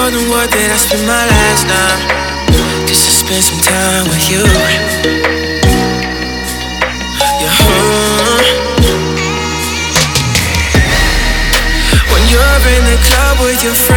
wondering what did I spend my last night just to spend some time with you. Yeah. When you're in the club with your friends,